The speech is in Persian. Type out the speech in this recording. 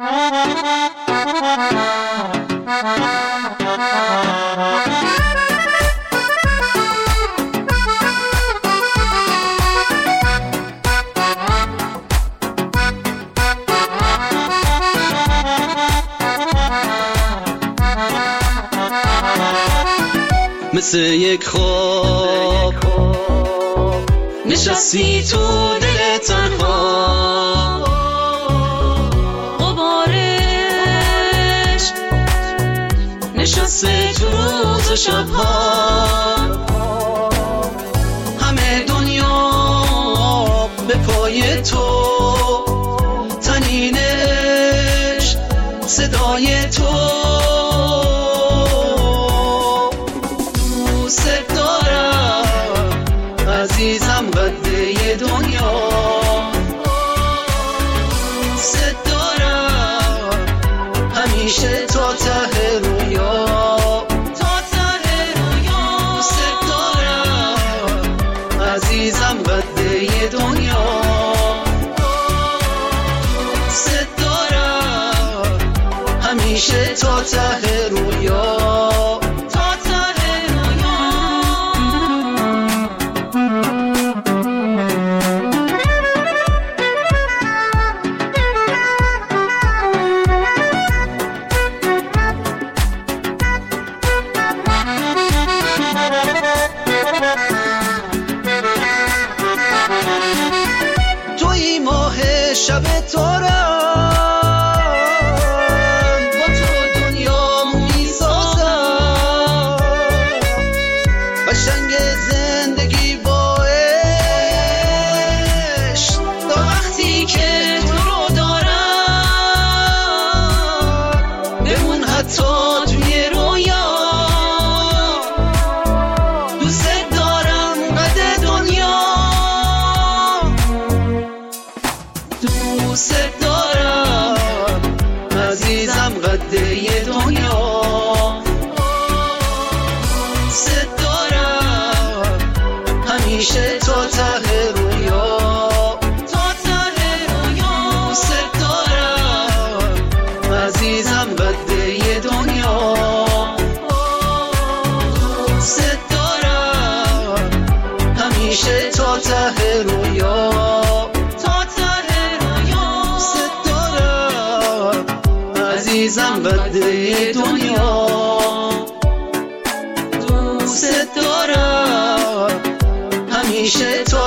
مثل یک خواب نشستی تو دل تنها، غبارش نشسته تو روز و شبها، همه دنیا به پای تو، تنینش صدای تو، عزیزم قده دنیا، ست دارم همیشه تا ته رویا، تا ته رویا، ست دارم عزیزم قده دنیا، ست دارم همیشه تا ته رویا. شب تارم با تو دنیا میسازم، قشنگ زندگی با عشق، تا وقتی که تو رو دارم بمون حتی توی رویا، دوست دارم قد دنیا، دوست دارم عزیزم قده دنیا، ست دارم همیشه تا ته رویا، تا ته رویا، ست دارم عزیزم قده دنیا، ست دارم همیشه تا ته رویا، عزیزم قده دنیا، دوست دارم همیشه تو